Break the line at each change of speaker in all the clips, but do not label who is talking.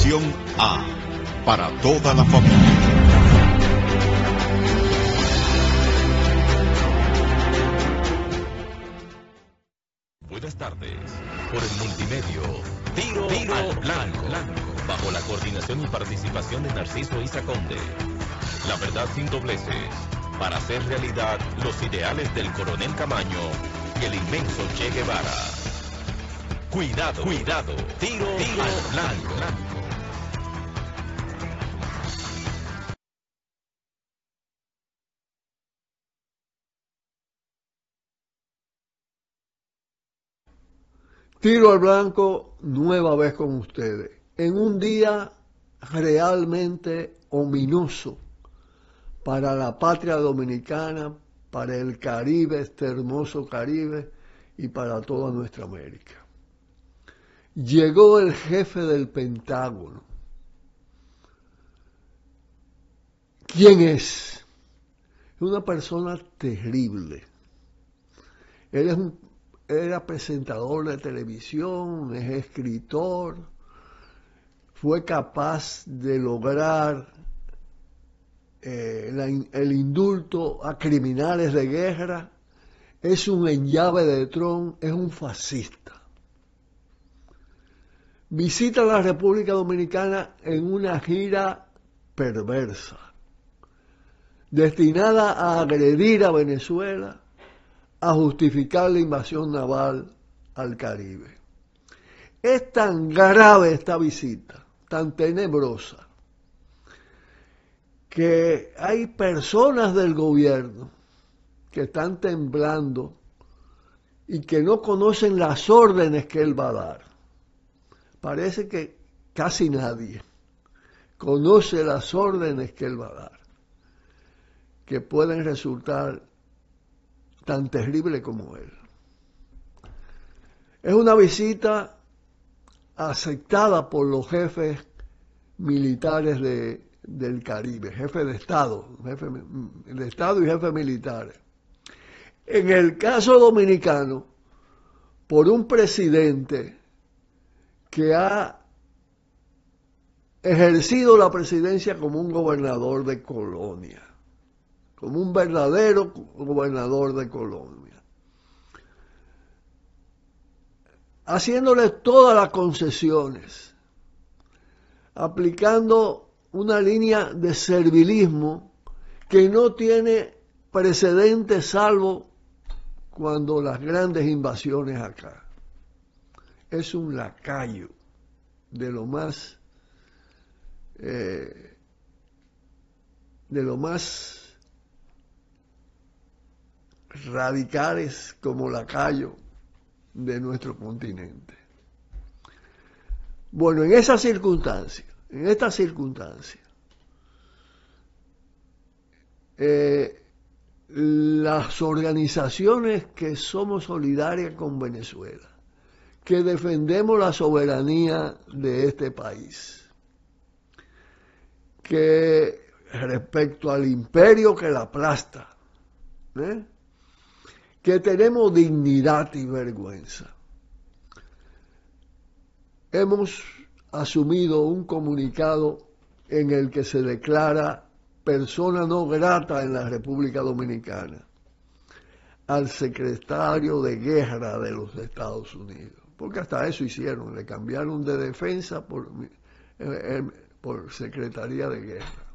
Televisión A, para toda la familia.
Buenas tardes. Por el multimedio, Tiro al Blanco, bajo la coordinación y participación de Narciso Isra Conde. La verdad sin dobleces, para hacer realidad los ideales del coronel Camaño y el inmenso Che Guevara. Cuidado, tiro al blanco.
Tiro al blanco, nueva vez con ustedes, en un día realmente ominoso para la patria dominicana, para el Caribe, este hermoso Caribe, y para toda nuestra América. Llegó el jefe del Pentágono. ¿Quién es? Es una persona terrible. Él era presentador de televisión, es escritor, fue capaz de lograr el indulto a criminales de guerra, es un enllave de Trump, es un fascista. Visita la República Dominicana en una gira perversa, destinada a agredir a Venezuela, a justificar la invasión naval al Caribe. Es tan grave esta visita, tan tenebrosa, que hay personas del gobierno que están temblando y que no conocen las órdenes que él va a dar. Parece que casi nadie conoce las órdenes que él va a dar, que pueden resultar tan terribles como él. Es una visita aceptada por los jefes militares del Caribe, jefe de Estado y jefes militares. En el caso dominicano, por un presidente que ha ejercido la presidencia como un gobernador de colonia, como un verdadero gobernador de colonia, haciéndole todas las concesiones, aplicando una línea de servilismo que no tiene precedentes salvo cuando las grandes invasiones acá. Es un lacayo de lo más radicales como lacayo de nuestro continente. Bueno, en esta circunstancia, las organizaciones que somos solidarias con Venezuela, que defendemos la soberanía de este país, que respecto al imperio que la aplasta, que tenemos dignidad y vergüenza, hemos asumido un comunicado en el que se declara persona no grata en la República Dominicana al secretario de Guerra de los Estados Unidos, porque hasta eso hicieron, le cambiaron de defensa por Secretaría de Guerra.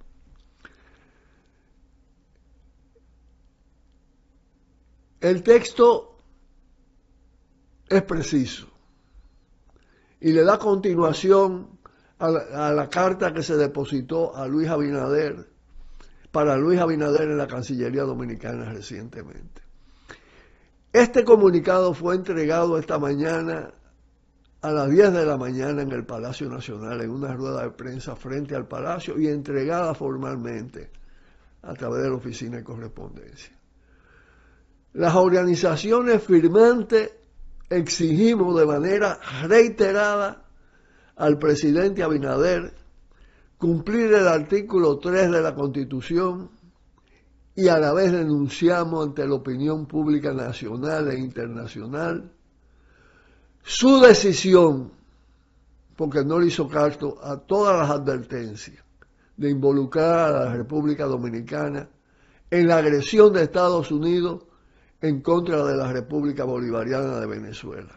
El texto es preciso y le da continuación a la carta que se depositó a Luis Abinader, para Luis Abinader en la Cancillería Dominicana recientemente. Este comunicado fue entregado esta mañana a las 10 de la mañana en el Palacio Nacional, en una rueda de prensa frente al Palacio, y entregada formalmente a través de la Oficina de Correspondencia. Las organizaciones firmantes exigimos de manera reiterada al presidente Abinader cumplir el artículo 3 de la Constitución y a la vez denunciamos ante la opinión pública nacional e internacional su decisión porque no le hizo caso a todas las advertencias de involucrar a la República Dominicana en la agresión de Estados Unidos en contra de la República Bolivariana de Venezuela.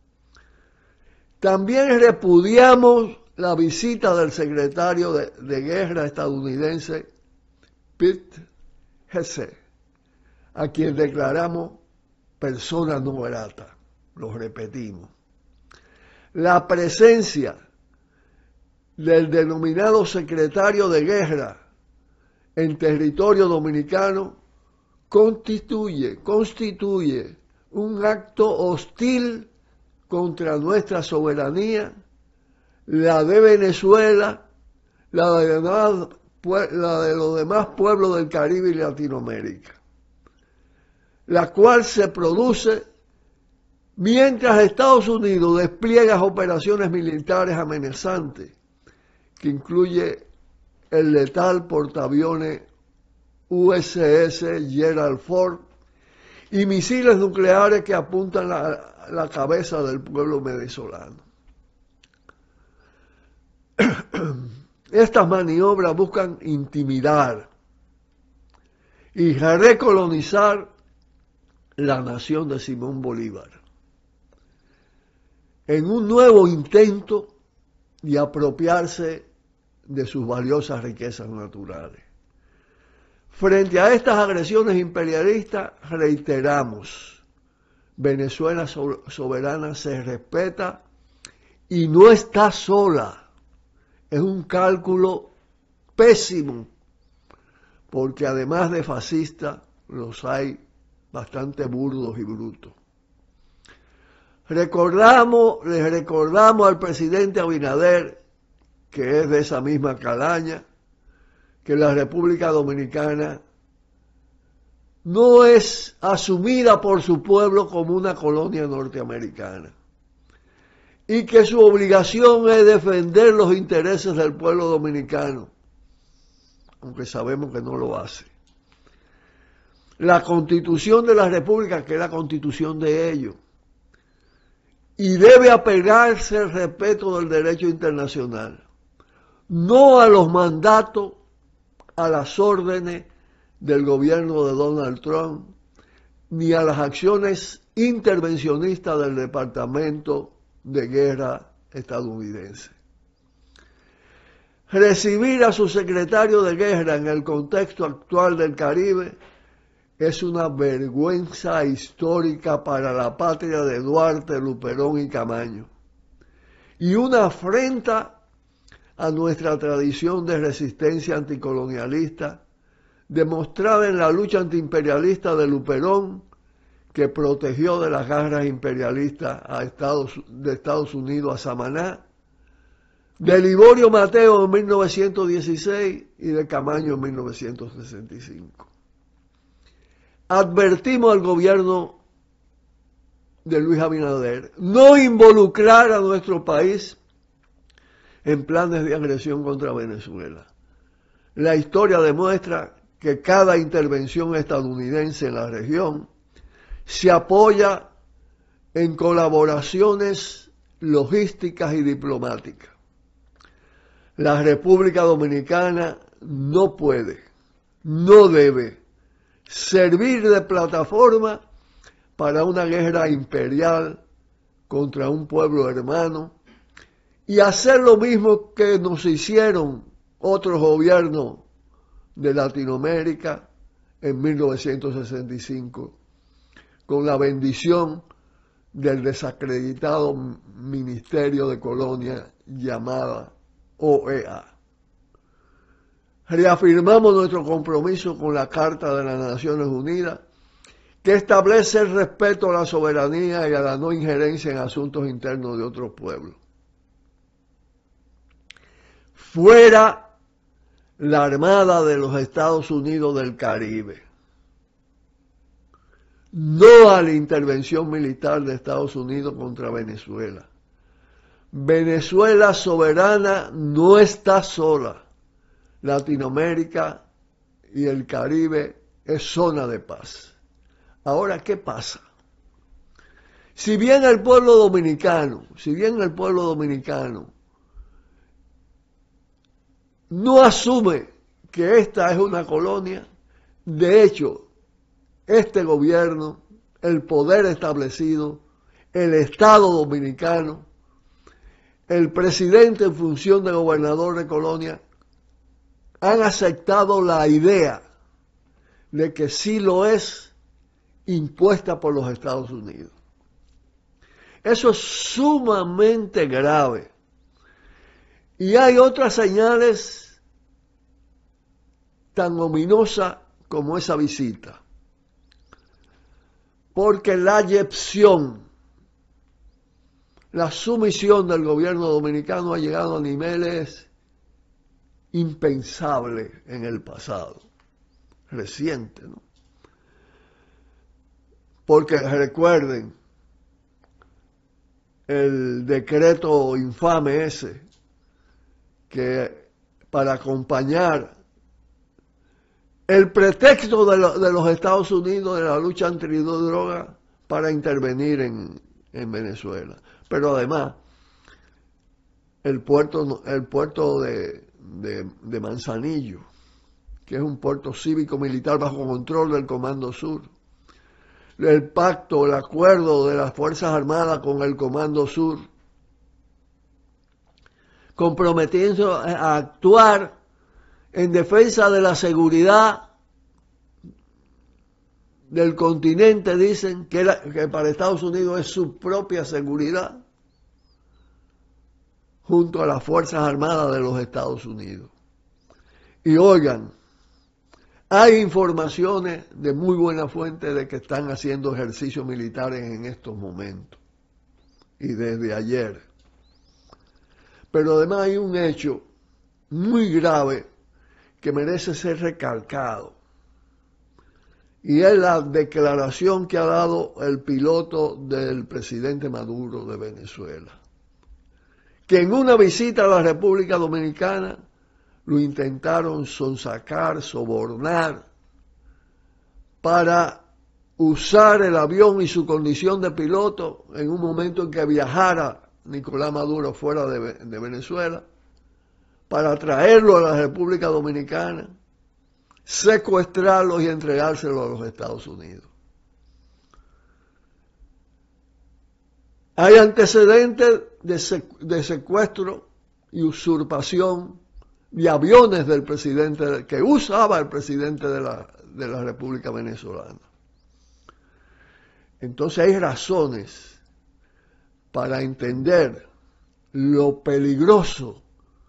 También repudiamos la visita del secretario de Guerra estadounidense Pete Hegseth, a quien declaramos persona no grata, lo repetimos. La presencia del denominado secretario de Guerra en territorio dominicano constituye un acto hostil contra nuestra soberanía, la de Venezuela, la de los demás pueblos del Caribe y Latinoamérica, la cual se produce mientras Estados Unidos despliega operaciones militares amenazantes, que incluye el letal portaaviones USS Gerald Ford y misiles nucleares que apuntan la cabeza del pueblo venezolano. Estas maniobras buscan intimidar y recolonizar la nación de Simón Bolívar en un nuevo intento de apropiarse de sus valiosas riquezas naturales. Frente a estas agresiones imperialistas, reiteramos, Venezuela soberana se respeta y no está sola. Es un cálculo pésimo, porque además de fascistas, los hay bastante burdos y brutos. Les recordamos al presidente Abinader, que es de esa misma calaña, que la República Dominicana no es asumida por su pueblo como una colonia norteamericana y que su obligación es defender los intereses del pueblo dominicano, aunque sabemos que no lo hace. La Constitución de la República, que es la Constitución de ellos, y debe apegarse al respeto del derecho internacional, no a los mandatos, a las órdenes del gobierno de Donald Trump, ni a las acciones intervencionistas del Departamento de Guerra estadounidense. Recibir a su secretario de Guerra en el contexto actual del Caribe es una vergüenza histórica para la patria de Duarte, Luperón y Camaño, y una afrenta a nuestra tradición de resistencia anticolonialista, demostrada en la lucha antiimperialista de Luperón, que protegió de las garras imperialistas de Estados Unidos a Samaná, de Liborio Mateo en 1916 y de Camaño en 1965. Advertimos al gobierno de Luis Abinader no involucrar a nuestro país en planes de agresión contra Venezuela. La historia demuestra que cada intervención estadounidense en la región se apoya en colaboraciones logísticas y diplomáticas. La República Dominicana no puede, no debe servir de plataforma para una guerra imperial contra un pueblo hermano y hacer lo mismo que nos hicieron otros gobiernos de Latinoamérica en 1965, con la bendición del desacreditado Ministerio de Colonia llamada OEA. Reafirmamos nuestro compromiso con la Carta de las Naciones Unidas, que establece el respeto a la soberanía y a la no injerencia en asuntos internos de otros pueblos. Fuera la Armada de los Estados Unidos del Caribe. No a la intervención militar de Estados Unidos contra Venezuela. Venezuela soberana no está sola. Latinoamérica y el Caribe es zona de paz. Ahora, ¿qué pasa? Si bien el pueblo dominicano no asume que esta es una colonia. De hecho, este gobierno, el poder establecido, el Estado dominicano, el presidente en función de gobernador de colonia, han aceptado la idea de que sí lo es, impuesta por los Estados Unidos. Eso es sumamente grave. Y hay otras señales tan ominosas como esa visita. Porque la ayepción, la sumisión del gobierno dominicano ha llegado a niveles impensables en el pasado, reciente, ¿no? Porque recuerden el decreto infame ese, que para acompañar el pretexto de los Estados Unidos de la lucha antidroga para intervenir en Venezuela. Pero además, el puerto de Manzanillo, que es un puerto cívico-militar bajo control del Comando Sur, el pacto, el acuerdo de las Fuerzas Armadas con el Comando Sur, comprometiendo a actuar en defensa de la seguridad del continente, dicen que para Estados Unidos es su propia seguridad, junto a las Fuerzas Armadas de los Estados Unidos. Y oigan, hay informaciones de muy buena fuente de que están haciendo ejercicios militares en estos momentos y desde ayer. Pero además hay un hecho muy grave que merece ser recalcado, y es la declaración que ha dado el piloto del presidente Maduro de Venezuela, que en una visita a la República Dominicana lo intentaron sonsacar, sobornar, para usar el avión y su condición de piloto en un momento en que viajara Nicolás Maduro fuera de Venezuela, para traerlo a la República Dominicana, secuestrarlos y entregárselo a los Estados Unidos. Hay antecedentes de secuestro y usurpación de aviones del presidente, que usaba el presidente de la República Venezolana. Entonces hay razones para entender lo peligroso,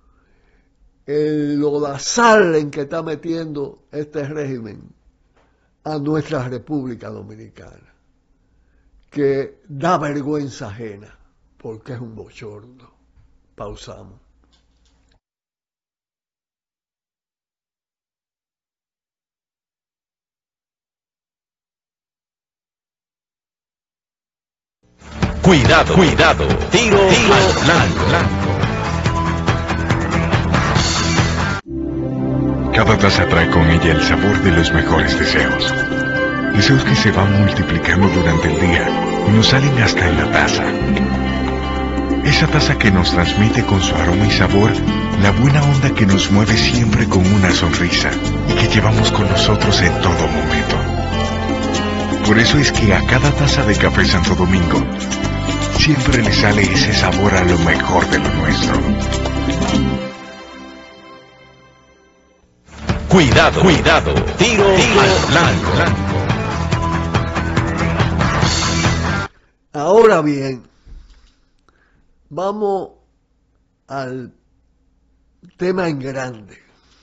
el lodazal en que está metiendo este régimen a nuestra República Dominicana, que da vergüenza ajena, porque es un bochorno. Pausamos.
Cuidado, cuidado, tiro al blanco.
Cada taza trae con ella el sabor de los mejores deseos. Deseos que se van multiplicando durante el día y nos salen hasta en la taza. Esa taza que nos transmite con su aroma y sabor la buena onda que nos mueve siempre con una sonrisa y que llevamos con nosotros en todo momento. Por eso es que a cada taza de Café Santo Domingo siempre le sale ese sabor a lo mejor de lo nuestro.
Cuidado, cuidado, tiro al blanco.
Ahora bien, vamos al tema en grande.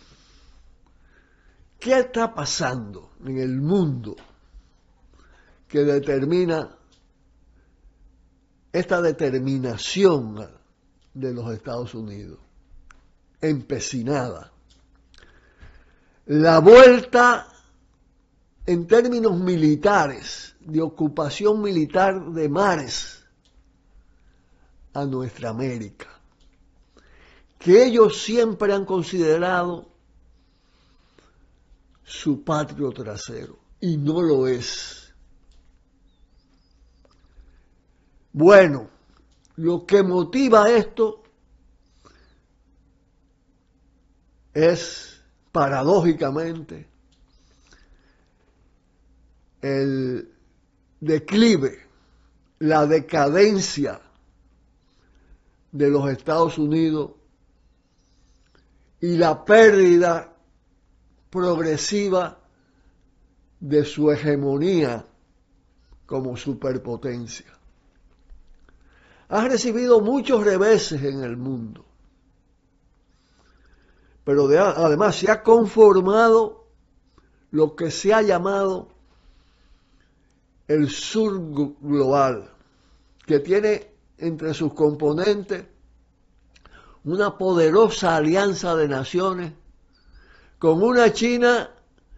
¿Qué está pasando en el mundo que determina esta determinación de los Estados Unidos, empecinada? La vuelta en términos militares, de ocupación militar de mares a nuestra América, que ellos siempre han considerado su patrio trasero, y no lo es. Bueno, lo que motiva esto es paradójicamente el declive, la decadencia de los Estados Unidos y la pérdida progresiva de su hegemonía como superpotencia. Ha recibido muchos reveses en el mundo, pero además se ha conformado lo que se ha llamado el sur global, que tiene entre sus componentes una poderosa alianza de naciones con una China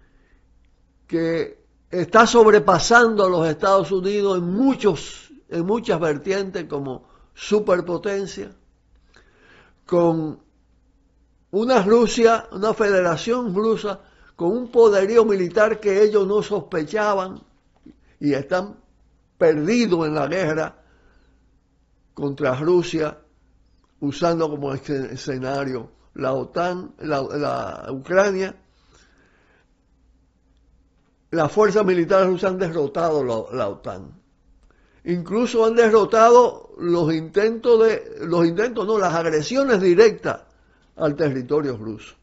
que está sobrepasando a los Estados Unidos en muchas vertientes como superpotencia, con una Rusia, una federación rusa con un poderío militar que ellos no sospechaban y están perdidos en la guerra contra Rusia, usando como escenario la OTAN, la Ucrania. Las fuerzas militares rusas han derrotado la OTAN. Incluso han derrotado las agresiones directas al territorio ruso.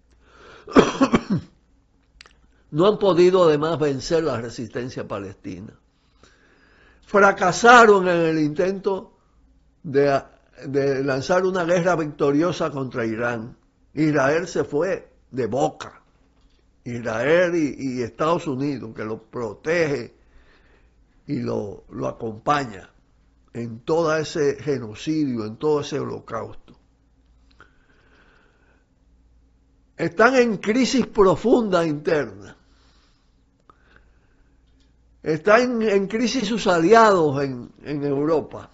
No han podido además vencer la resistencia palestina. Fracasaron en el intento de lanzar una guerra victoriosa contra Irán. Israel se fue de boca. Israel y Estados Unidos, que lo protege y lo acompaña en todo ese genocidio, en todo ese holocausto. Están en crisis profunda interna. Están en crisis sus aliados en Europa.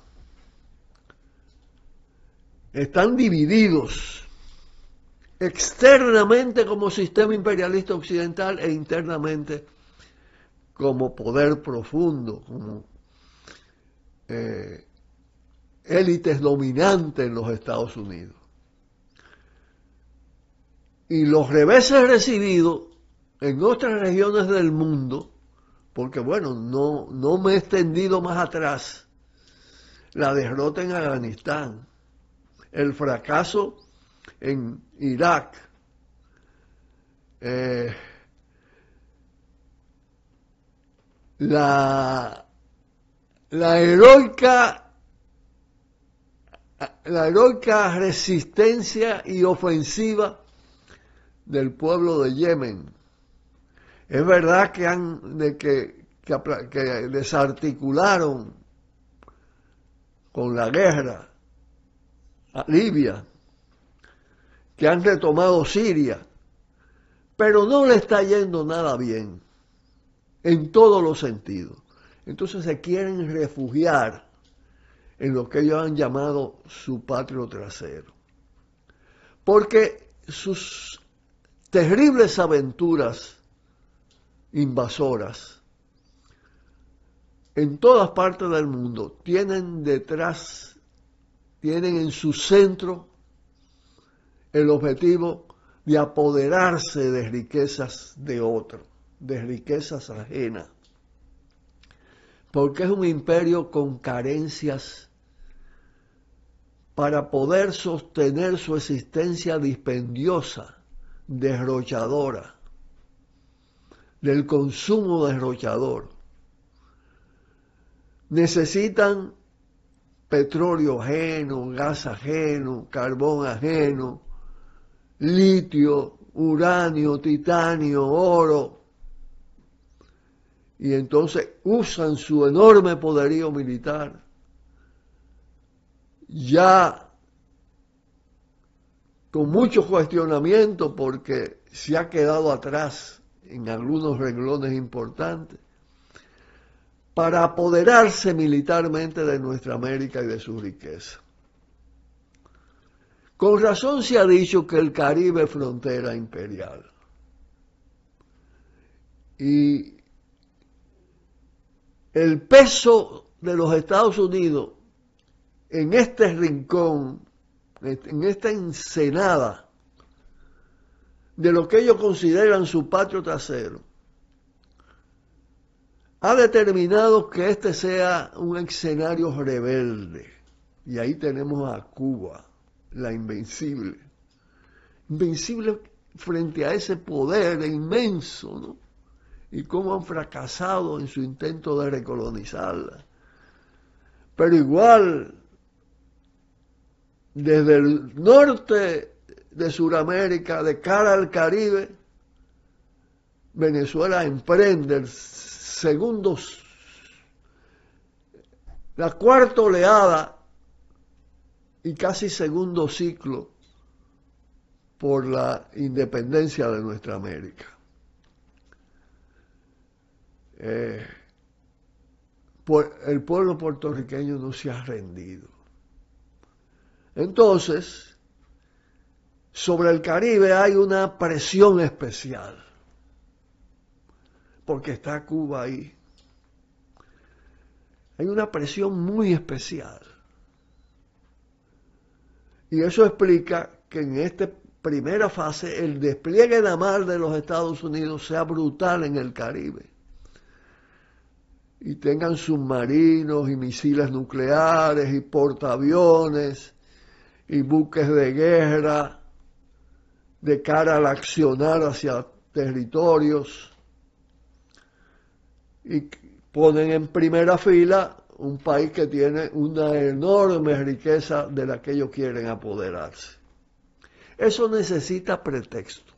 Están divididos externamente como sistema imperialista occidental e internamente como poder profundo, como élites dominantes en los Estados Unidos. Y los reveses recibidos en otras regiones del mundo, porque bueno, no me he extendido más atrás, la derrota en Afganistán, el fracaso en Irak, la heroica resistencia y ofensiva del pueblo de Yemen. Es verdad que desarticularon con la guerra a Libia, que han retomado Siria, pero no le está yendo nada bien en todos los sentidos. Entonces se quieren refugiar en lo que ellos han llamado su patrio trasero, porque sus terribles aventuras invasoras en todas partes del mundo tienen en su centro el objetivo de apoderarse de riquezas de otro, de riquezas ajenas, porque es un imperio con carencias para poder sostener su existencia dispendiosa, derrochadora, del consumo derrochador. Necesitan petróleo ajeno, gas ajeno, carbón ajeno, litio, uranio, titanio, oro, y entonces usan su enorme poderío militar, ya con mucho cuestionamiento porque se ha quedado atrás en algunos renglones importantes, para apoderarse militarmente de nuestra América y de su riqueza. Con razón se ha dicho que el Caribe es frontera imperial. Y el peso de los Estados Unidos en este rincón, en esta ensenada de lo que ellos consideran su patio trasero, ha determinado que este sea un escenario rebelde. Y ahí tenemos a Cuba, la invencible. Invencible frente a ese poder inmenso, ¿no? Y cómo han fracasado en su intento de recolonizarla. Pero igual, desde el norte de Sudamérica, de cara al Caribe, Venezuela emprende la cuarta oleada y casi segundo ciclo por la independencia de nuestra América. El pueblo puertorriqueño no se ha rendido. Entonces, sobre el Caribe hay una presión especial, porque está Cuba ahí. Hay una presión muy especial. Y eso explica que en esta primera fase el despliegue naval de los Estados Unidos sea brutal en el Caribe. Y tengan submarinos y misiles nucleares y portaaviones y buques de guerra de cara al accionar hacia territorios. Y ponen en primera fila un país que tiene una enorme riqueza de la que ellos quieren apoderarse. Eso necesita pretexto.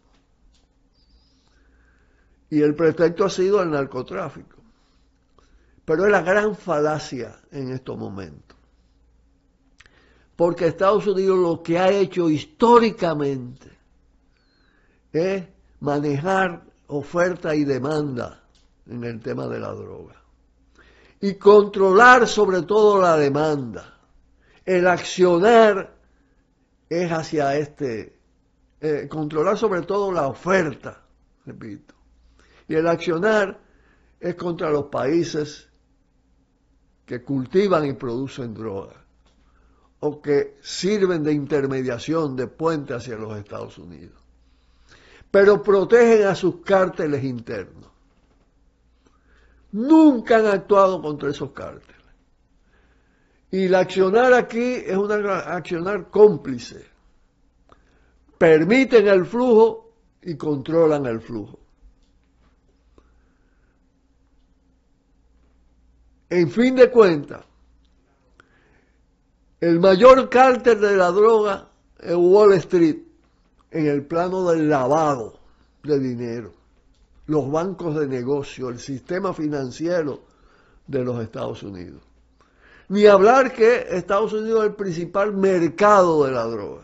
Y el pretexto ha sido el narcotráfico. Pero es la gran falacia en estos momentos. Porque Estados Unidos lo que ha hecho históricamente es manejar oferta y demanda en el tema de la droga. Y controlar sobre todo la demanda. El accionar es hacia controlar sobre todo la oferta, repito. Y el accionar es contra los países que cultivan y producen droga o que sirven de intermediación, de puente hacia los Estados Unidos. Pero protegen a sus cárteles internos. Nunca han actuado contra esos cárteles. Y el accionar aquí es un accionar cómplice. Permiten el flujo y controlan el flujo. En fin de cuentas, el mayor cártel de la droga es Wall Street, en el plano del lavado de dinero, los bancos de negocio, el sistema financiero de los Estados Unidos. Ni hablar que Estados Unidos es el principal mercado de la droga.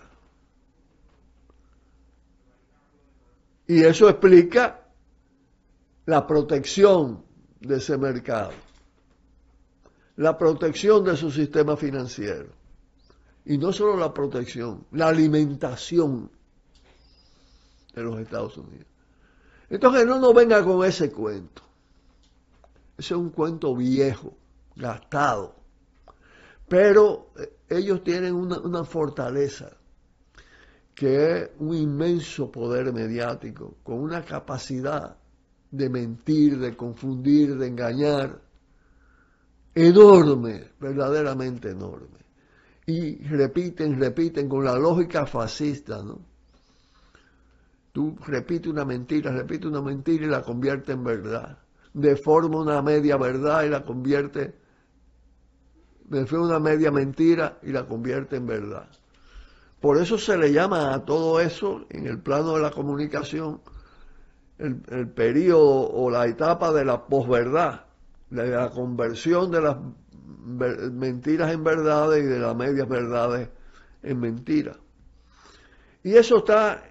Y eso explica la protección de ese mercado, la protección de su sistema financiero. Y no solo la protección, la alimentación de los Estados Unidos. Entonces no nos venga con ese cuento. Ese es un cuento viejo, gastado. Pero ellos tienen una fortaleza que es un inmenso poder mediático, con una capacidad de mentir, de confundir, de engañar, enorme, verdaderamente enorme. Y repiten con la lógica fascista, ¿no? Tú repites una mentira y la convierte en verdad. Deforma una media verdad y la convierte, una media mentira y la convierte en verdad. Por eso se le llama a todo eso, en el plano de la comunicación, el periodo o la etapa de la posverdad, de la conversión de las mentiras en verdades y de las medias verdades en mentiras. Y eso está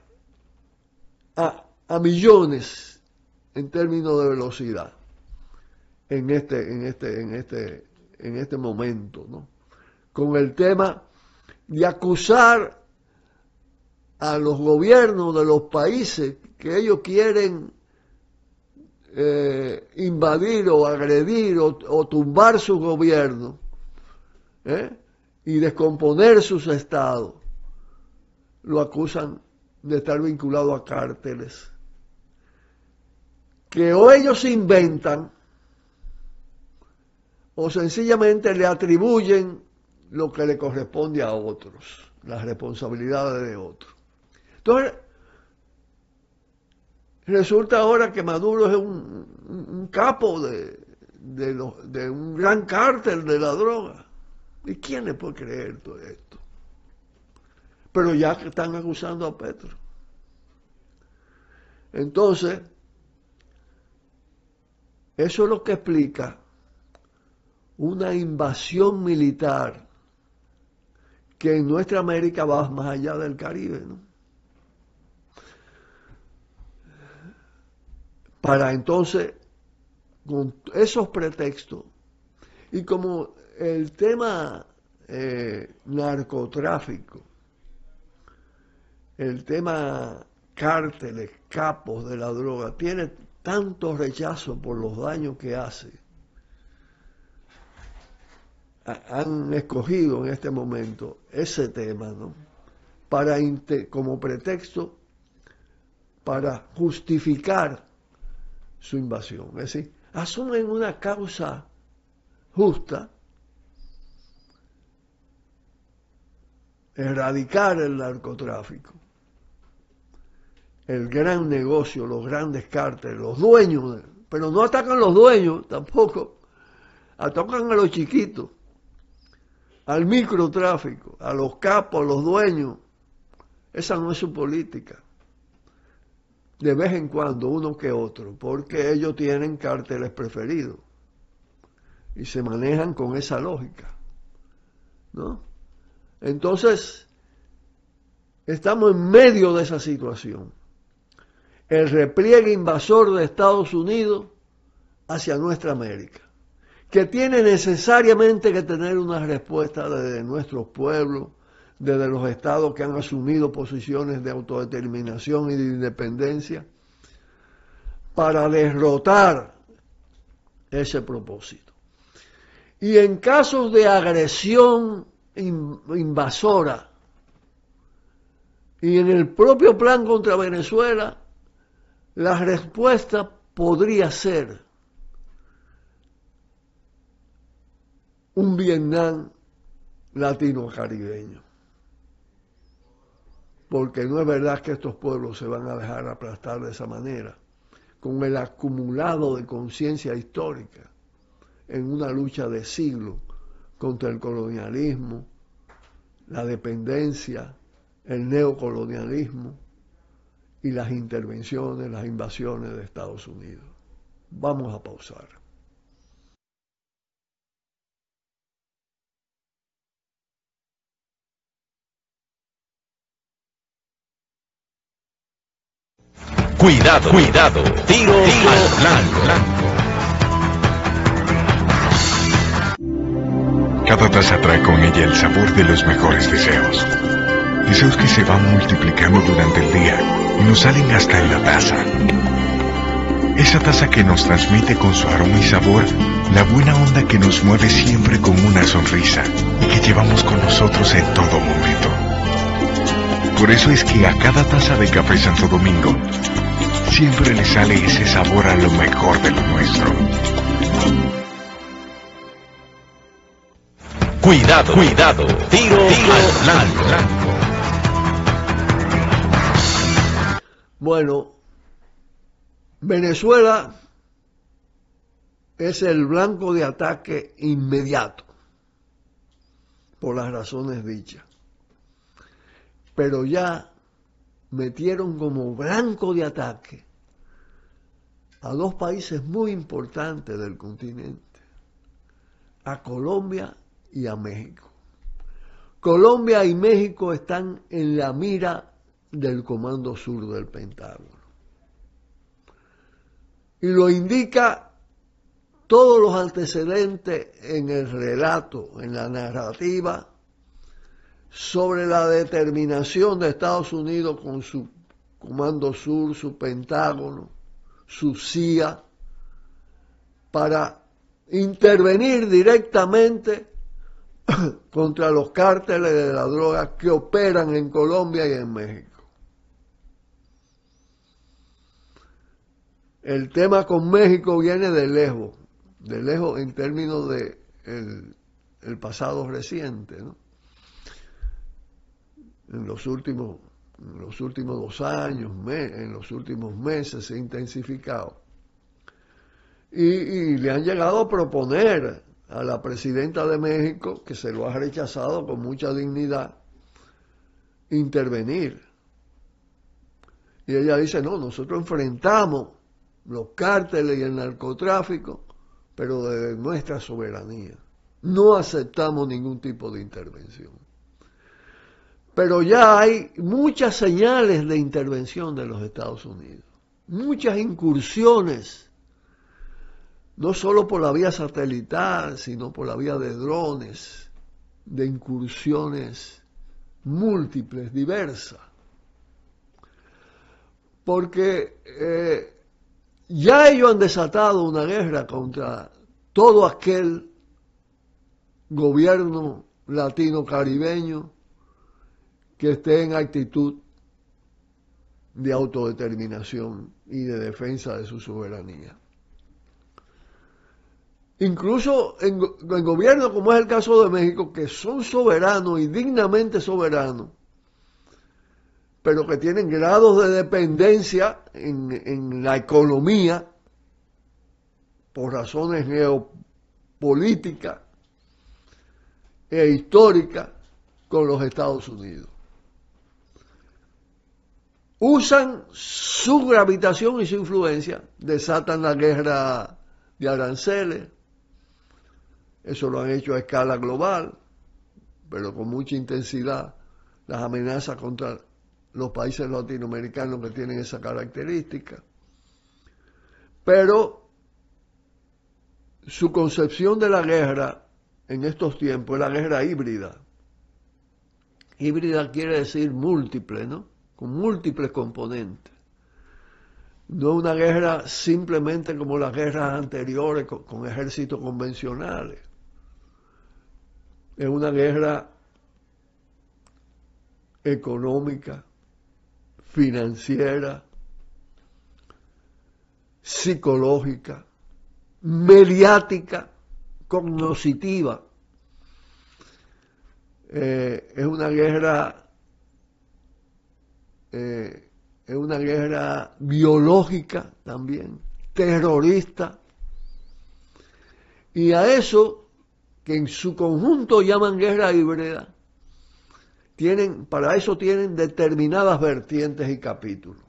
a millones en términos de velocidad en este momento, ¿no? Con el tema de acusar a los gobiernos de los países que ellos quieren invadir o agredir o tumbar su gobierno y descomponer sus estados, lo acusan de estar vinculado a cárteles, que o ellos inventan o sencillamente le atribuyen lo que le corresponde a otros, las responsabilidades de otros. Entonces, resulta ahora que Maduro es un capo de un gran cártel de la droga. ¿Y quién le puede creer todo esto? Pero ya que están acusando a Petro. Entonces, eso es lo que explica una invasión militar que en nuestra América va más allá del Caribe, ¿no? Para entonces, con esos pretextos, y como el tema narcotráfico, el tema cárteles, capos de la droga, tiene tanto rechazo por los daños que hace, han escogido en este momento ese tema, ¿no? Como pretexto para justificar su invasión. Es decir, asumen una causa justa, erradicar el narcotráfico, el gran negocio, los grandes cárteles, los dueños, pero no atacan a los dueños tampoco, atacan a los chiquitos, al microtráfico, a los capos, a los dueños. Esa no es su política. De vez en cuando uno que otro, porque ellos tienen cárteles preferidos y se manejan con esa lógica, ¿no? Entonces, estamos en medio de esa situación. El repliegue invasor de Estados Unidos hacia nuestra América, que tiene necesariamente que tener una respuesta desde nuestros pueblos, desde los estados que han asumido posiciones de autodeterminación y de independencia, para derrotar ese propósito. Y en casos de agresión invasora, y en el propio plan contra Venezuela, la respuesta podría ser un Vietnam latino-caribeño. Porque no es verdad que estos pueblos se van a dejar aplastar de esa manera, con el acumulado de conciencia histórica en una lucha de siglos contra el colonialismo, la dependencia, el neocolonialismo y las intervenciones, las invasiones de Estados Unidos. Vamos a pausar.
Cuidado, cuidado, tiro al blanco.
Cada taza trae con ella el sabor de los mejores deseos. Deseos que se van multiplicando durante el día y nos salen hasta en la taza. Esa taza que nos transmite con su aroma y sabor la buena onda que nos mueve siempre con una sonrisa y que llevamos con nosotros en todo momento. Por eso es que a cada taza de Café Santo Domingo siempre le sale ese sabor a lo mejor de lo nuestro.
Cuidado, cuidado, tiro al blanco.
Bueno, Venezuela es el blanco de ataque inmediato, por las razones dichas. Pero ya metieron como blanco de ataque a dos países muy importantes del continente, a Colombia y a México. Colombia y México están en la mira del Comando Sur del Pentágono. Y lo indica todos los antecedentes en el relato, en la narrativa, sobre la determinación de Estados Unidos con su Comando Sur, su Pentágono, su CIA, para intervenir directamente contra los cárteles de la droga que operan en Colombia y en México. el tema con México viene de lejos en términos de el pasado reciente, ¿no? En los últimos 2 años, en los últimos meses se ha intensificado. Y le han llegado a proponer a la presidenta de México, que se lo ha rechazado con mucha dignidad, intervenir. Y ella dice, no, nosotros enfrentamos los cárteles y el narcotráfico, pero de nuestra soberanía. No aceptamos ningún tipo de intervención. Pero ya hay muchas señales de intervención de los Estados Unidos, muchas incursiones, no solo por la vía satelital, sino por la vía de drones, de incursiones múltiples, diversas. Porque ya ellos han desatado una guerra contra todo aquel gobierno latino-caribeño que esté en actitud de autodeterminación y de defensa de su soberanía. Incluso en gobiernos como es el caso de México, que son soberanos y dignamente soberanos, pero que tienen grados de dependencia en la economía por razones geopolíticas e históricas con los Estados Unidos. Usan su gravitación y su influencia, desatan la guerra de aranceles, eso lo han hecho a escala global, pero con mucha intensidad, las amenazas contra los países latinoamericanos que tienen esa característica. Pero su concepción de la guerra en estos tiempos es la guerra híbrida. Híbrida quiere decir múltiple, ¿no? Con múltiples componentes. No una guerra simplemente como las guerras anteriores con ejércitos convencionales. Es una guerra económica, financiera, psicológica, mediática, cognoscitiva. Es una guerra biológica también, terrorista. Y a eso, que en su conjunto llaman guerra híbrida, para eso tienen determinadas vertientes y capítulos.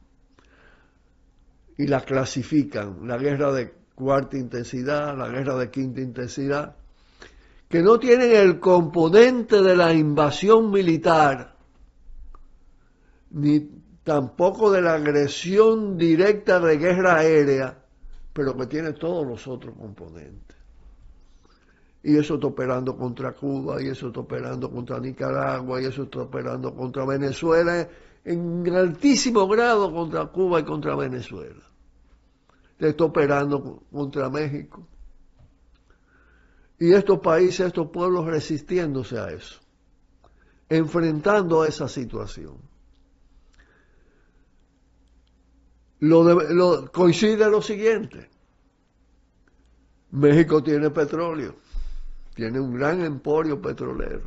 Y las clasifican, la guerra de cuarta intensidad, la guerra de quinta intensidad, que no tienen el componente de la invasión militar, ni tampoco de la agresión directa de guerra aérea, pero que tiene todos los otros componentes. Y eso está operando contra Cuba, y eso está operando contra Nicaragua, y eso está operando contra Venezuela, en altísimo grado contra Cuba y contra Venezuela. Está operando contra México. Y estos países, estos pueblos resistiéndose a eso, enfrentando a esa situación. Coincide lo siguiente: México tiene petróleo, tiene un gran emporio petrolero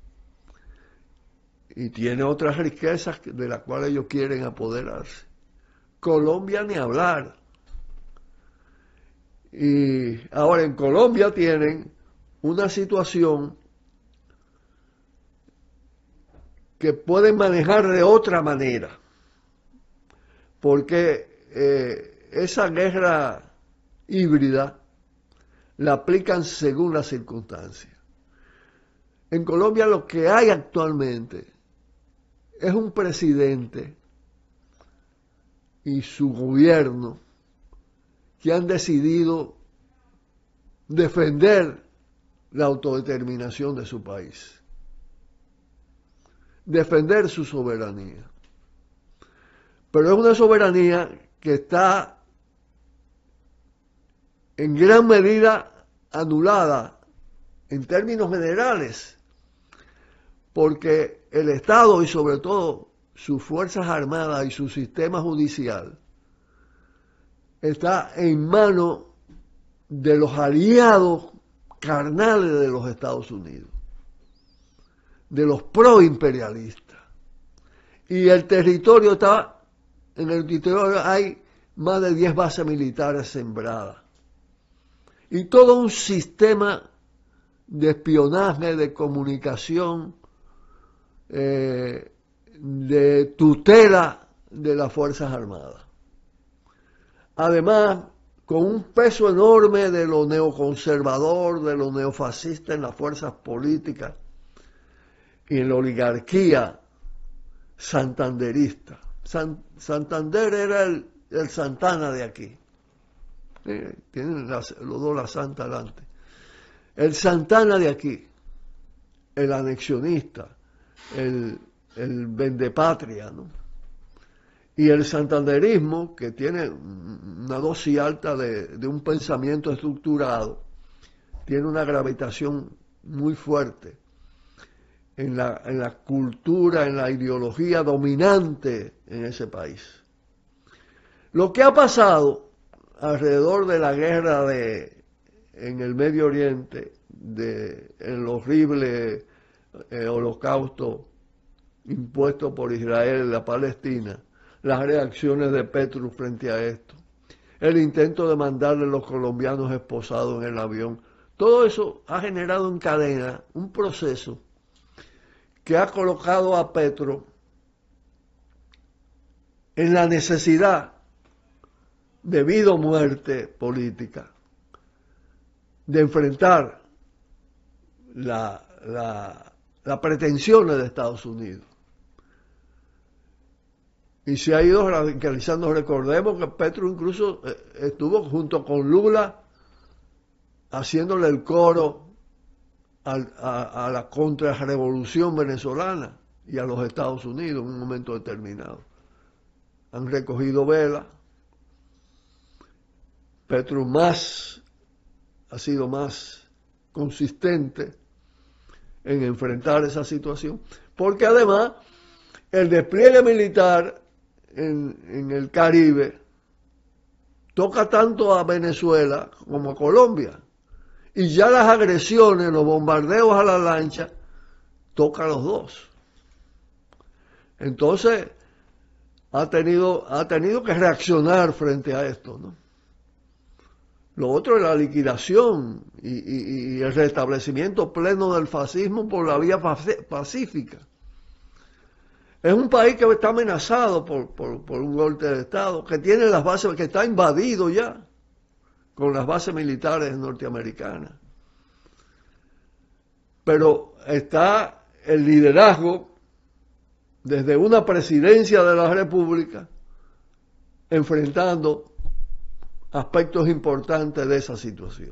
y tiene otras riquezas de las cuales ellos quieren apoderarse. Colombia ni hablar. Y ahora en Colombia tienen una situación que pueden manejar de otra manera, porque esa guerra híbrida la aplican según las circunstancias. En Colombia lo que hay actualmente es un presidente y su gobierno que han decidido defender la autodeterminación de su país, defender su soberanía. Pero es una soberanía que está en gran medida anulada en términos generales, porque el Estado y sobre todo sus Fuerzas Armadas y su sistema judicial está en manos de los aliados carnales de los Estados Unidos, de los proimperialistas. Y el territorio está, en el territorio hay más de 10 bases militares sembradas. Y todo un sistema de espionaje, de comunicación, de tutela de las Fuerzas Armadas. Además, con un peso enorme de lo neoconservador, de lo neofascista en las fuerzas políticas y en la oligarquía santanderista. Santander era el Santana de aquí. Tienen los dos la Santa adelante. El Santana de aquí, el anexionista, el vendepatria, ¿no? Y el santanderismo, que tiene una dosis alta de un pensamiento estructurado, tiene una gravitación muy fuerte en la cultura, en la ideología dominante en ese país. Lo que ha pasado alrededor de la guerra en el Medio Oriente, el horrible holocausto impuesto por Israel en la Palestina, las reacciones de Petro frente a esto, el intento de mandarle a los colombianos esposados en el avión, todo eso ha generado en cadena un proceso que ha colocado a Petro en la necesidad de vida o muerte política, de enfrentar las pretensiones de Estados Unidos. Y se ha ido radicalizando. Recordemos que Petro incluso estuvo junto con Lula haciéndole el coro a la contrarrevolución venezolana y a los Estados Unidos en un momento determinado. Han recogido velas. Petro ha sido más consistente en enfrentar esa situación, porque además el despliegue militar en el Caribe toca tanto a Venezuela como a Colombia, y ya las agresiones, los bombardeos a la lancha, toca a los dos. Entonces ha tenido que reaccionar frente a esto, ¿no? Lo otro es la liquidación y el restablecimiento pleno del fascismo por la vía pacífica. Es un país que está amenazado por un golpe de Estado, que tiene las bases, que está invadido ya con las bases militares norteamericanas. Pero está el liderazgo desde una presidencia de la República enfrentando aspectos importantes de esa situación.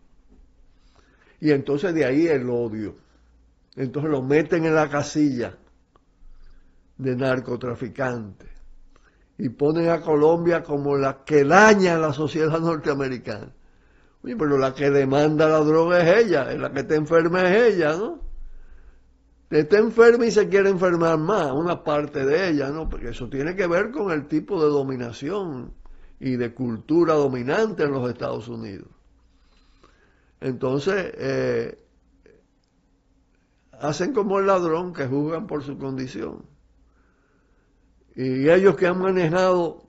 Y entonces de ahí el odio. Entonces lo meten en la casilla de narcotraficantes y ponen a Colombia como la que daña a la sociedad norteamericana. Oye, pero la que demanda la droga es ella, la que está enferma es ella, ¿no? Está enferma y se quiere enfermar más, una parte de ella, ¿no? Porque eso tiene que ver con el tipo de dominación y de cultura dominante en los Estados Unidos. Entonces, hacen como el ladrón, que juzgan por su condición. Y ellos que han manejado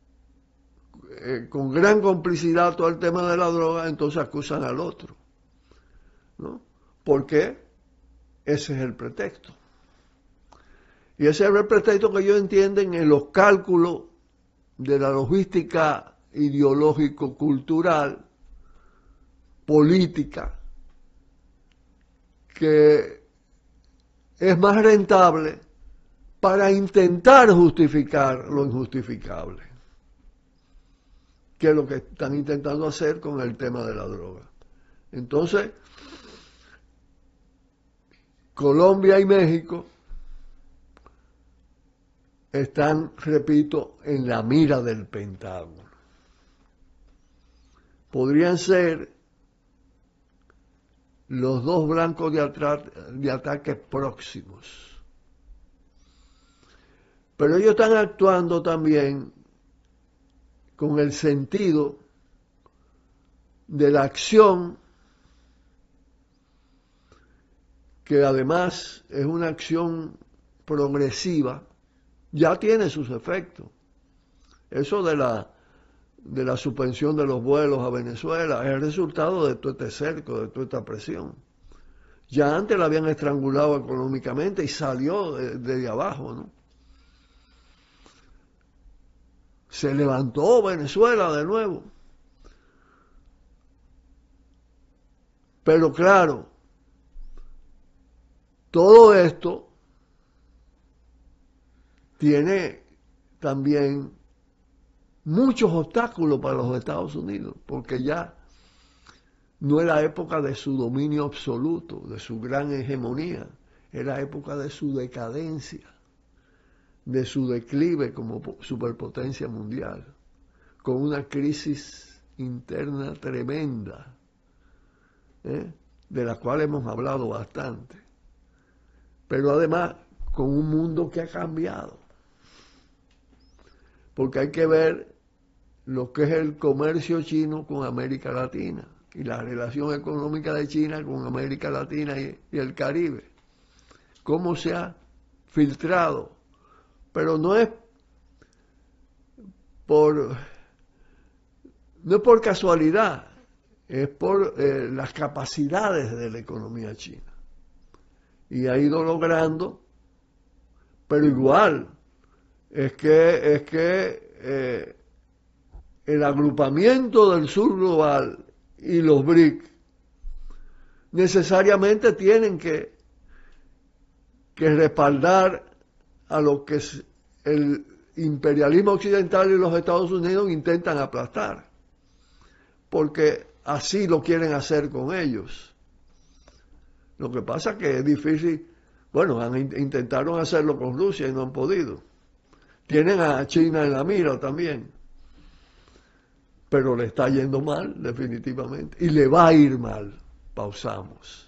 con gran complicidad todo el tema de la droga, entonces acusan al otro, ¿no? Porque ese es el pretexto. Y ese es el pretexto que ellos entienden en los cálculos de la logística ideológico-cultural, política, que es más rentable para intentar justificar lo injustificable, que es lo que están intentando hacer con el tema de la droga. Entonces, Colombia y México están, repito, en la mira del Pentágono. Podrían ser los dos blancos de ataque próximos. Pero ellos están actuando también con el sentido de la acción, que además es una acción progresiva, ya tiene sus efectos. Eso de la suspensión de los vuelos a Venezuela es el resultado de todo este cerco, de toda esta presión. Ya antes la habían estrangulado económicamente y salió de abajo, ¿no? Se levantó Venezuela de nuevo. Pero claro, todo esto tiene también muchos obstáculos para los Estados Unidos, porque ya no es la época de su dominio absoluto, de su gran hegemonía, es la época de su decadencia, de su declive como superpotencia mundial, con una crisis interna tremenda, de la cual hemos hablado bastante, pero además con un mundo que ha cambiado, porque hay que ver lo que es el comercio chino con América Latina y la relación económica de China con América Latina y el Caribe, cómo se ha filtrado, pero no es por casualidad, es por las capacidades de la economía china, y ha ido logrando, pero igual es que el agrupamiento del sur global y los BRIC necesariamente tienen que respaldar a lo que el imperialismo occidental y los Estados Unidos intentan aplastar, porque así lo quieren hacer con ellos. Lo que pasa es que es difícil. Bueno, intentaron hacerlo con Rusia y no han podido. Tienen a China en la mira también, pero le está yendo mal definitivamente y le va a ir mal. Pausamos.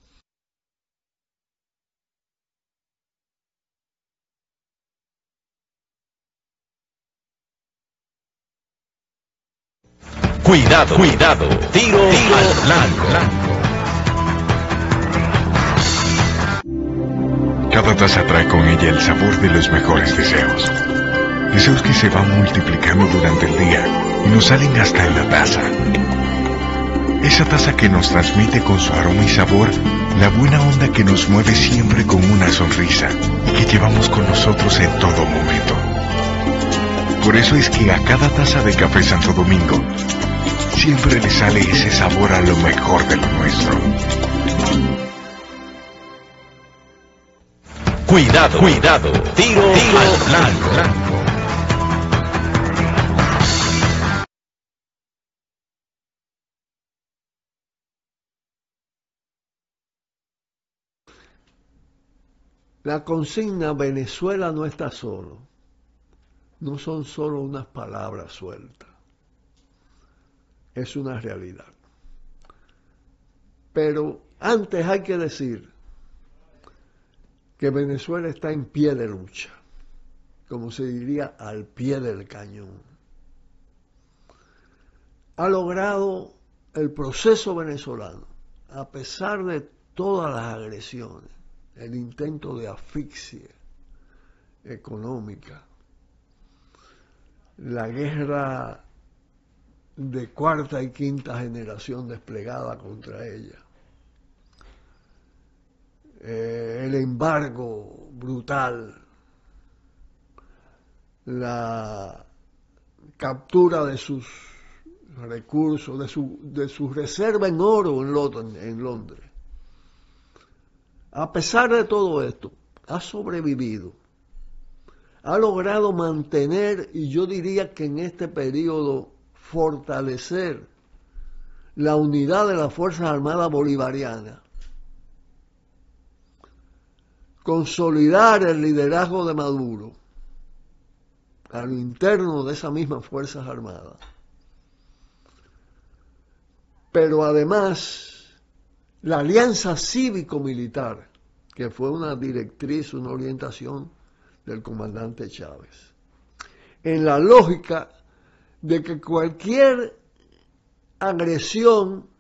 Cuidado, cuidado, tiro al blanco.
Cada taza trae con ella el sabor de los mejores deseos. Deseos que se van multiplicando durante el día y nos salen hasta en la taza. Esa taza que nos transmite con su aroma y sabor la buena onda que nos mueve siempre con una sonrisa y que llevamos con nosotros en todo momento. Por eso es que a cada taza de Café Santo Domingo siempre le sale ese sabor a lo mejor de lo nuestro.
Cuidado, cuidado, tiro al blanco.
La consigna Venezuela no está solo, no son solo unas palabras sueltas, es una realidad. Pero antes hay que decir que Venezuela está en pie de lucha, como se diría, al pie del cañón. Ha logrado el proceso venezolano, a pesar de todas las agresiones, el intento de asfixia económica, la guerra de cuarta y quinta generación desplegada contra ella, el embargo brutal, la captura de sus recursos, de su reserva en oro en Londres. A pesar de todo esto, ha sobrevivido, ha logrado mantener, y yo diría que en este periodo fortalecer la unidad de las Fuerzas Armadas Bolivarianas, consolidar el liderazgo de Maduro a lo interno de esas mismas Fuerzas Armadas, pero además la alianza cívico-militar, que fue una directriz, una orientación del comandante Chávez, en la lógica de que cualquier agresión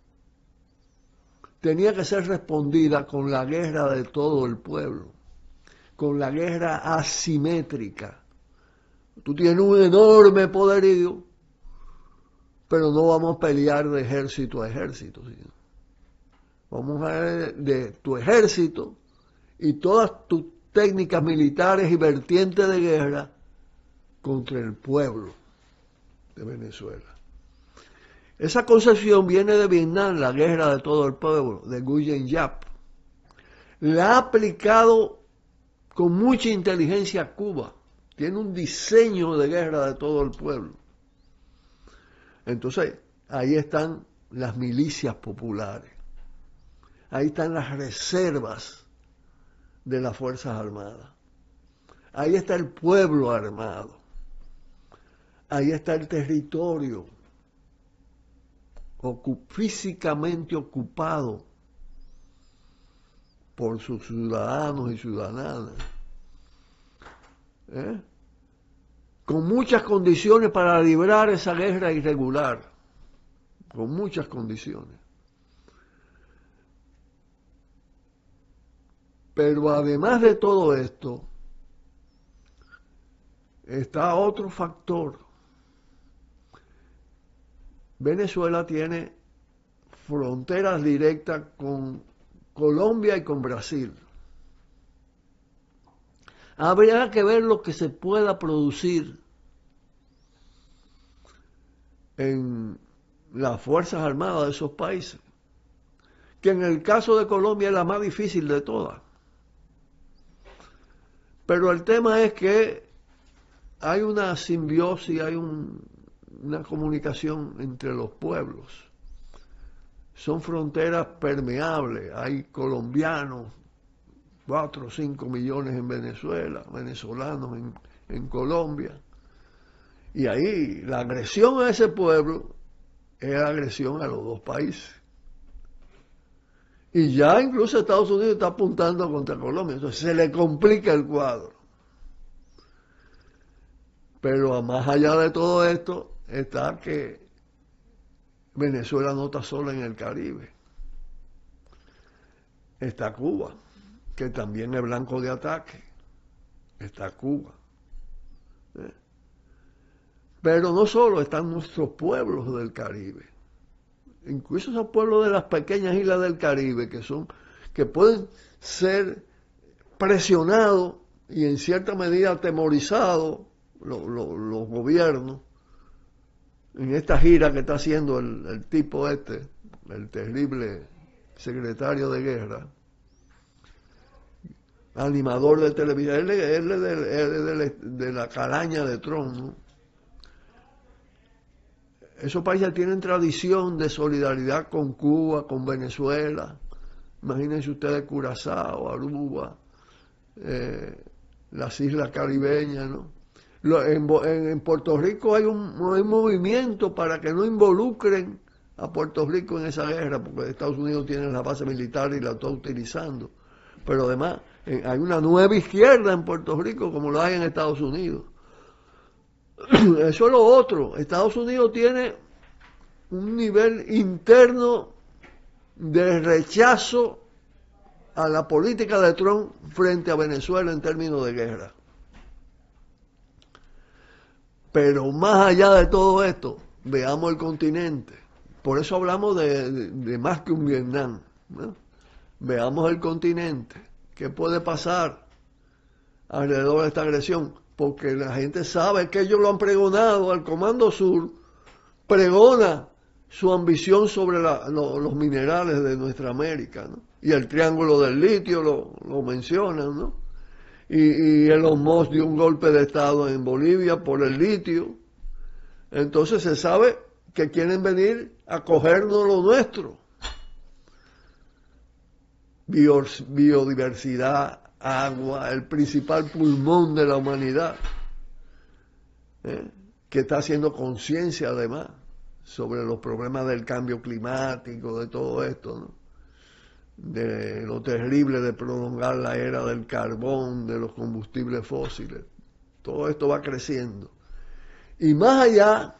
tenía que ser respondida con la guerra de todo el pueblo, con la guerra asimétrica. Tú tienes un enorme poderío, pero no vamos a pelear de ejército a ejército, ¿sí? Vamos a ver de tu ejército y todas tus técnicas militares y vertientes de guerra contra el pueblo de Venezuela. Esa concepción viene de Vietnam, la guerra de todo el pueblo, de Nguyen Yap. La ha aplicado con mucha inteligencia a Cuba. Tiene un diseño de guerra de todo el pueblo. Entonces, ahí están las milicias populares. Ahí están las reservas de las Fuerzas Armadas. Ahí está el pueblo armado. Ahí está el territorio físicamente ocupado por sus ciudadanos y ciudadanas, con muchas condiciones para librar esa guerra irregular, con muchas condiciones. Pero además de todo esto, está otro factor. Venezuela tiene fronteras directas con Colombia y con Brasil. Habría que ver lo que se pueda producir en las Fuerzas Armadas de esos países, que en el caso de Colombia es la más difícil de todas. Pero el tema es que hay una simbiosis, hay una comunicación entre los pueblos. Son fronteras permeables. Hay colombianos, 4 o 5 millones en Venezuela, venezolanos en Colombia. Y ahí la agresión a ese pueblo es agresión a los dos países. Y ya incluso Estados Unidos está apuntando contra Colombia. Entonces se le complica el cuadro. Pero más allá de todo esto está que Venezuela no está sola en el Caribe. Está Cuba, que también es blanco de ataque. Está Cuba. Pero no solo están nuestros pueblos del Caribe. Incluso esos pueblos de las pequeñas islas del Caribe que pueden ser presionados y en cierta medida atemorizados los gobiernos en esta gira que está haciendo el tipo el terrible secretario de guerra, animador de televisión, él es de la calaña de Trump, ¿no? Esos países tienen tradición de solidaridad con Cuba, con Venezuela. Imagínense ustedes Curazao, Aruba, las islas caribeñas, ¿no? En Puerto Rico hay un movimiento para que no involucren a Puerto Rico en esa guerra, porque Estados Unidos tiene la base militar y la está utilizando. Pero además hay una nueva izquierda en Puerto Rico como lo hay en Estados Unidos. Eso es lo otro. Estados Unidos tiene un nivel interno de rechazo a la política de Trump frente a Venezuela en términos de guerra. Pero más allá de todo esto, veamos el continente. Por eso hablamos de más que un Vietnam, ¿no? Veamos el continente. ¿Qué puede pasar alrededor de esta agresión? Porque la gente sabe que ellos lo han pregonado. El Comando Sur pregona su ambición sobre los minerales de nuestra América, ¿no? Y el Triángulo del Litio lo mencionan, ¿no? Y Elon Musk dio un golpe de Estado en Bolivia por el litio. Entonces se sabe que quieren venir a cogernos lo nuestro. Biodiversidad, agua, el principal pulmón de la humanidad, que está haciendo conciencia además sobre los problemas del cambio climático, de todo esto, ¿no? De lo terrible de prolongar la era del carbón, de los combustibles fósiles. Todo esto va creciendo. Y más allá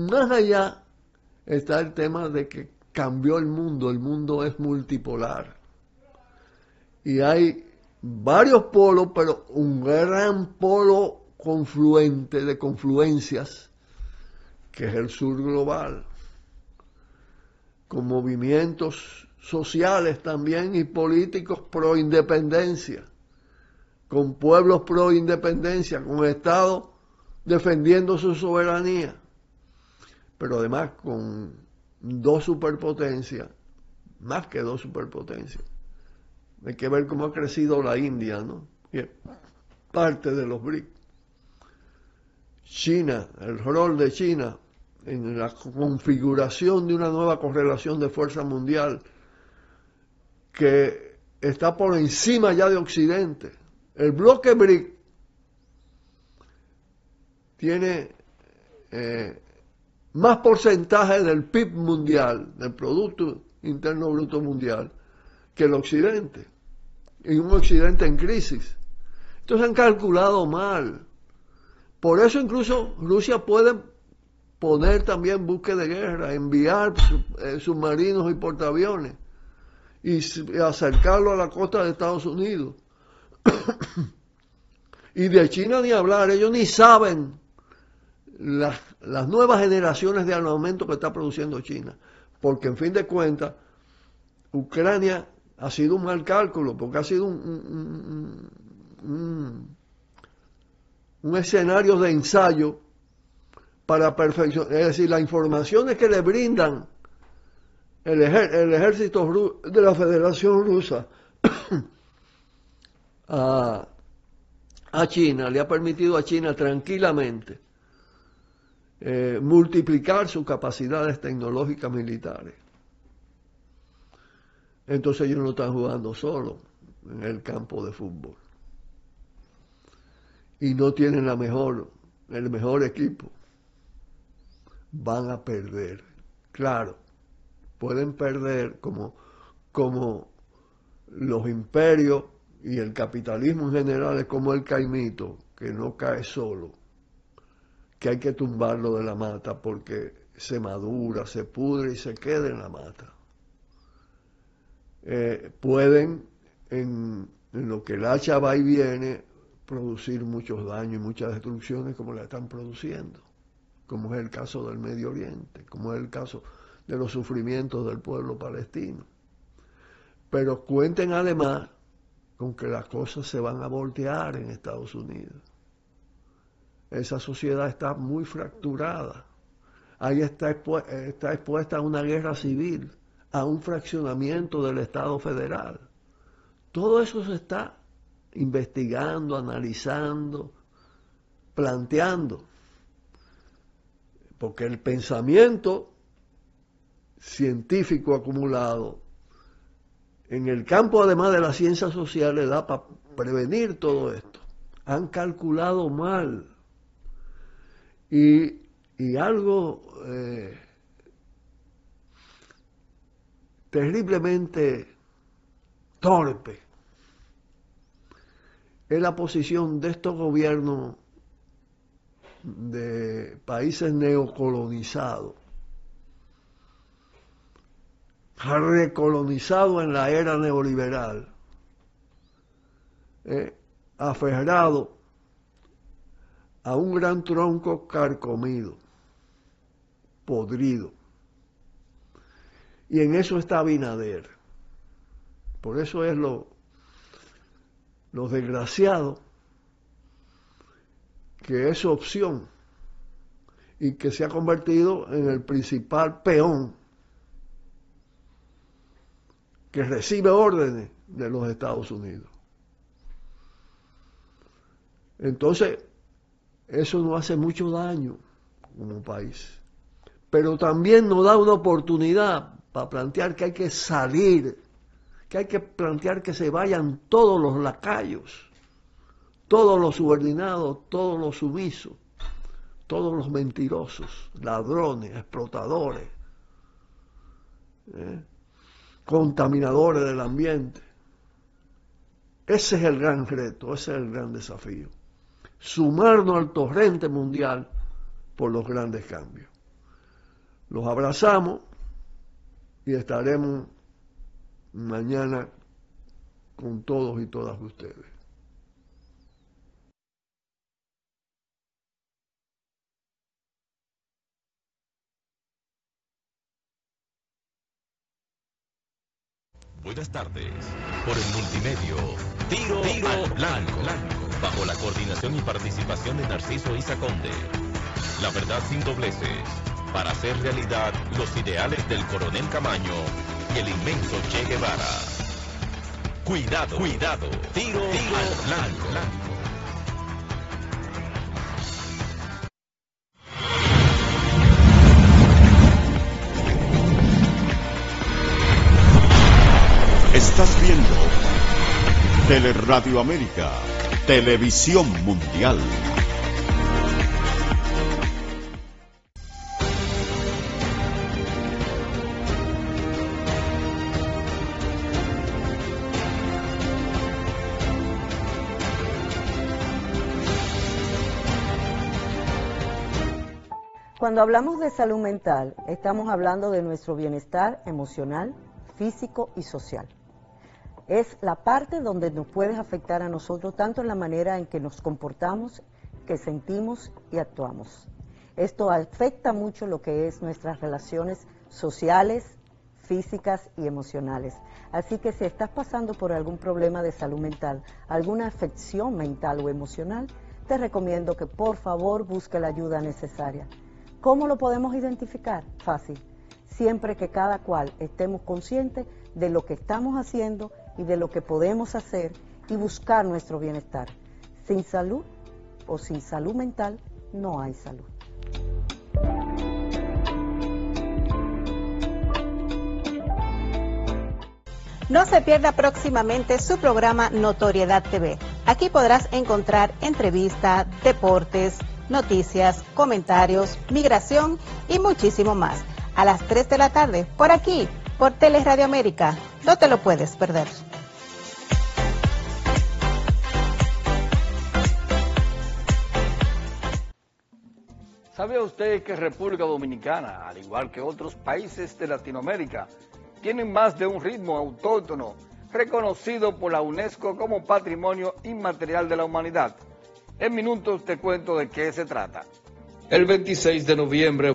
está el tema de que cambió el mundo es multipolar. Y hay varios polos, pero un gran polo confluente de confluencias, que es el sur global, con movimientos sociales también y políticos pro independencia, con pueblos pro independencia, con estados defendiendo su soberanía, pero además con dos superpotencias, más que dos superpotencias. Hay que ver cómo ha crecido la India, ¿no? Y es parte de los BRICS. China, el rol de China en la configuración de una nueva correlación de fuerza mundial que está por encima ya de Occidente. El bloque BRIC tiene más porcentaje del PIB mundial, del Producto Interno Bruto Mundial, que el Occidente, y un Occidente en crisis. Entonces han calculado mal. Por eso incluso Rusia puede poner también buques de guerra, enviar submarinos y portaaviones y acercarlo a la costa de Estados Unidos. Y de China ni hablar, ellos ni saben las nuevas generaciones de armamento que está produciendo China, porque en fin de cuentas Ucrania ha sido un mal cálculo, porque ha sido un escenario de ensayo para perfeccionar, es decir, las informaciones que le brindan el ejército de la Federación Rusa a China, le ha permitido a China tranquilamente multiplicar sus capacidades tecnológicas militares. Entonces ellos no están jugando solo en el campo de fútbol. Y no tienen el mejor equipo. Van a perder. Claro, pueden perder como los imperios y el capitalismo en general es como el caimito, que no cae solo, que hay que tumbarlo de la mata porque se madura, se pudre y se queda en la mata. Pueden, en lo que el hacha va y viene, producir muchos daños y muchas destrucciones como la están produciendo, como es el caso del Medio Oriente, como es el caso de los sufrimientos del pueblo palestino. Pero cuenten además con que las cosas se van a voltear en Estados Unidos. Esa sociedad está muy fracturada. Ahí está expuesta a una guerra civil, a un fraccionamiento del Estado federal. Todo eso se está investigando, analizando, planteando. Porque el pensamiento científico acumulado en el campo, además de las ciencias sociales, da para prevenir todo esto. Han calculado mal. Y algo terriblemente torpe es la posición de estos gobiernos de países neocolonizados, recolonizados en la era neoliberal, aferrados a un gran tronco carcomido, podrido. Y en eso está Abinader. Por eso es lo desgraciado que es su opción y que se ha convertido en el principal peón que recibe órdenes de los Estados Unidos. Entonces, eso nos hace mucho daño como país. Pero también nos da una oportunidad para plantear que hay que salir, que hay que plantear que se vayan todos los lacayos, todos los subordinados, todos los sumisos, todos los mentirosos, ladrones, explotadores, contaminadores del ambiente. Ese es el gran reto, ese es el gran desafío. Sumarnos al torrente mundial por los grandes cambios. Los abrazamos y estaremos mañana con todos y todas ustedes.
Buenas tardes. Por el multimedio, Tiro al Blanco, bajo la coordinación y participación de Narciso Isa Conde. La verdad sin dobleces, para hacer realidad los ideales del coronel Camaño y el inmenso Che Guevara. Cuidado, Tiro al Blanco.
Estás viendo Teleradio América, Televisión Mundial.
Cuando hablamos de salud mental, estamos hablando de nuestro bienestar emocional, físico y social. Es la parte donde nos puede afectar a nosotros tanto en la manera en que nos comportamos, que sentimos y actuamos. Esto afecta mucho lo que es nuestras relaciones sociales, físicas y emocionales. Así que si estás pasando por algún problema de salud mental, alguna afección mental o emocional, te recomiendo que por favor busque la ayuda necesaria. ¿Cómo lo podemos identificar? Fácil. Siempre que cada cual estemos conscientes de lo que estamos haciendo y de lo que podemos hacer y buscar nuestro bienestar. Sin salud o sin salud mental no hay salud.
No se pierda próximamente su programa Notoriedad TV. Aquí podrás encontrar entrevistas, deportes, noticias, comentarios, migración y muchísimo más. A las 3 de la tarde, por aquí, por Teleradio América. No te lo puedes perder.
¿Sabe usted que República Dominicana, al igual que otros países de Latinoamérica, tienen más de un ritmo autóctono reconocido por la UNESCO como Patrimonio Inmaterial de la Humanidad? En minutos te cuento de qué se trata. El 26 de noviembre